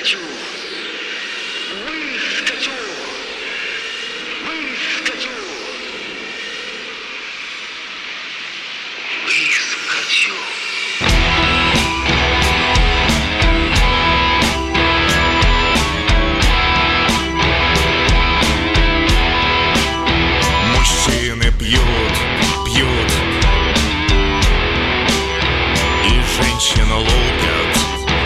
Выскочу, выскочу, выскочу, выскочу. Мужчины пьют, пьют, и женщину лупят.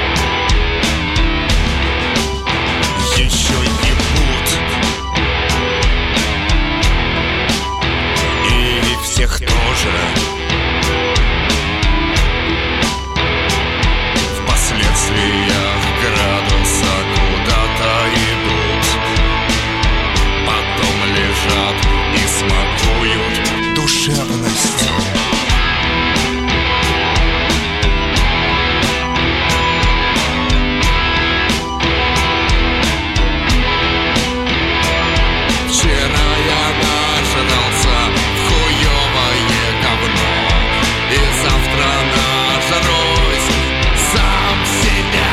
Еще ебут, и всех тоже. В последствиях градуса куда-то идут, потом лежат и смакуют душевность. Вчера я нажрался в хуёвое говно, и завтра нажрусь сам себя.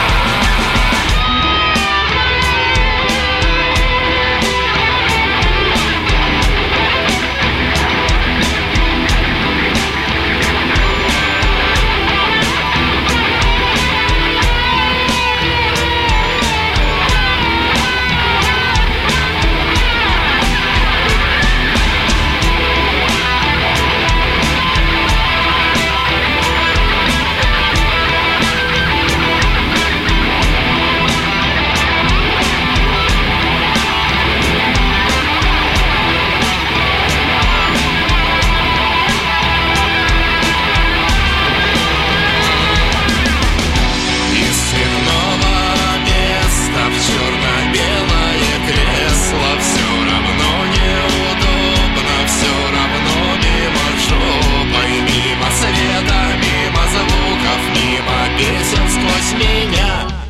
Из цветного места в черно-белое кресло все равно неудобно, все равно мимо жопой, мимо света, мимо звуков, мимо песен сквозь меня.